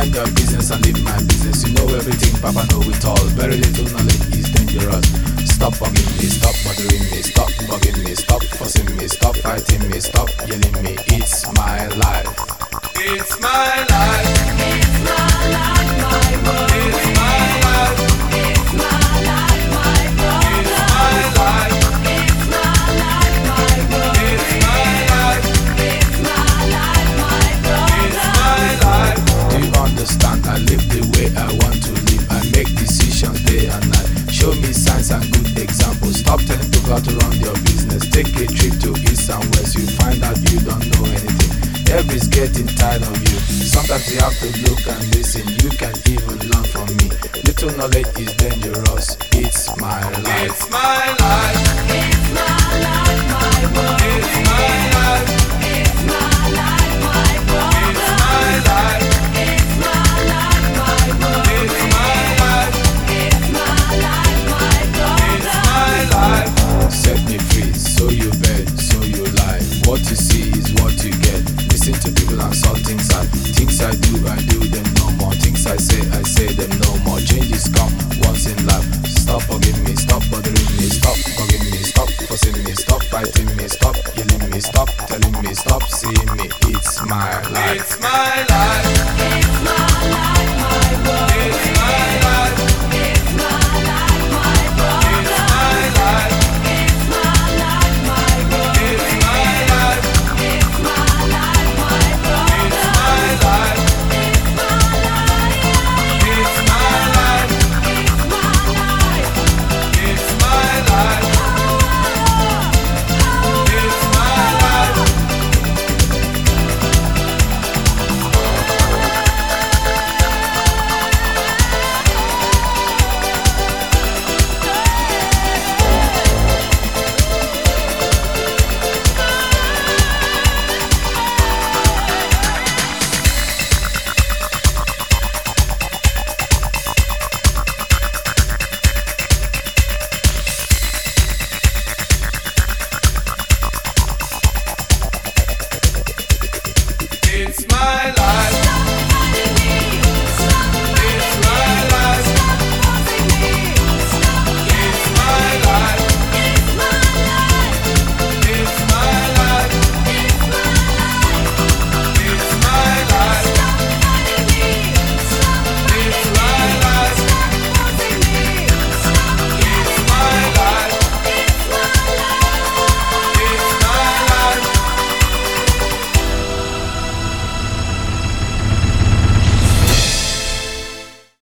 Mind your business and leave my business. You know everything, Papa know it all. Very little knowledge is dangerous. Stop bugging me, stop bothering me, stop bugging me, stop fussing me, stop fighting me, stop yelling me. It's my life. It's my life. It's my life, my world. It's my life. It's my life, my problem. It's my life. It's my life, my world. It's my life. It's my life, my problem. It's my life. Do you understand? I live the way I want to live. I make decisions day and night. Show me signs and good examples. Stop telling people how to run your business. Take a trip to east and west. You find out you don't know anything. Everybody's getting tired of you. Sometimes you have to look and listen. You can even learn from me. Little knowledge is dangerous. It's my life. It's my life. It's my life, my world. It's my life. It's my life, my problem. It's my life. It's my life, my world. It's my life. It's my life, my problem. It's my life. Set me free, so you bet, so you lie. What you see is what you get. Listen to people and saw things I do them no more. Things I say them no more. Changes come once in life. Stop bugging me, stop bothering me, stop bugging me, stop fussing me, stop fighting me, stop yelling me, stop telling me, stop seeing me. It's my life. It's my life.